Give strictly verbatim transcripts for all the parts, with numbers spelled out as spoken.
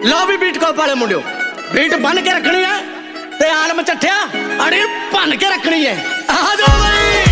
लो भी बीट को पाले मुंडियो बीट बन के रखनी है ते आलम चट्ठिया अड़ी बन के रखनी है। आ जाओ भाई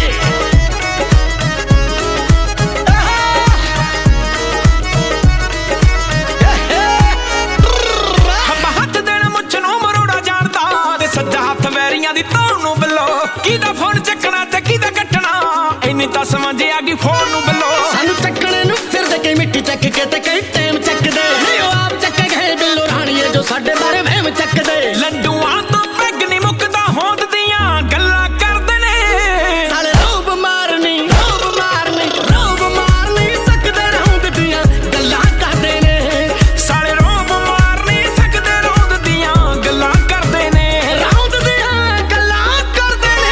किदा फोन चकना ते किदा कटना इन्नी तां समझ आ गई फोन नु बिल्लो सानू चकने नु फिर दे कई मिट्टी चक के ते कई टाइम चक दे नहीं ओ आप चक गए बिल्लो राणीए जो साडे बारे वहम चक दे लड्डूआं तो पैग नहीं मुकदा होंद दियां गल्लां करदे ने साले रोब मारनी रोब मारनी रोब मारनी सकदे रौंद दियां गल्लां करदे ने साले रोब मारनी सकदे रौंद दियां गल्लां करदे ने रौंद दियां गल्लां करदे ने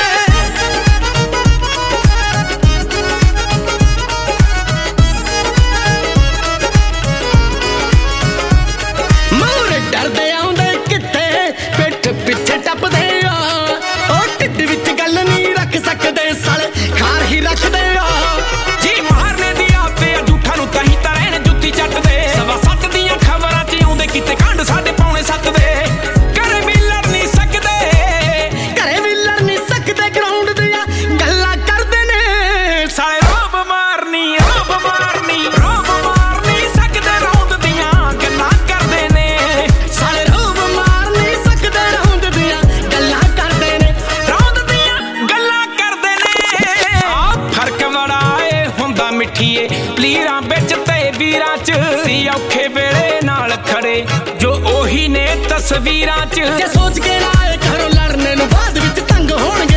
मोर डरदे आउंदे किथे पिठ पिछे टपदे आ ओ ढिड विच गल नहीं रख सकदे साले खार ही रखदे आ जी मारने दी आते झूठा नु तही तां रहण जुत्ती चटदे सवा सत्त दियां खबरां च आउंदे किते कांड साडे पौने सत्त दे घरे भी लड़ नहीं सकदे घरे भी लड़ नहीं सकदे ग्राउंड दियां गल्लां करदे ने साले रोब मारनी रोब मारनी रोब मारनी सकदे रौंद दियां गल्लां करदे ने साले रोब मारनी सकदे रौंद दियां गल्लां करदे ने रौंद दियां गल्लां करदे ने आ फर्क बड़ा ए हुंदा मिठीए पलीरां विच ते वीरां च सी औखे वेले नाल खड़े जो ओही ने तस्वीरां च जे सोच के लाए घरों लड़ने नु बाद विच तंग होणगे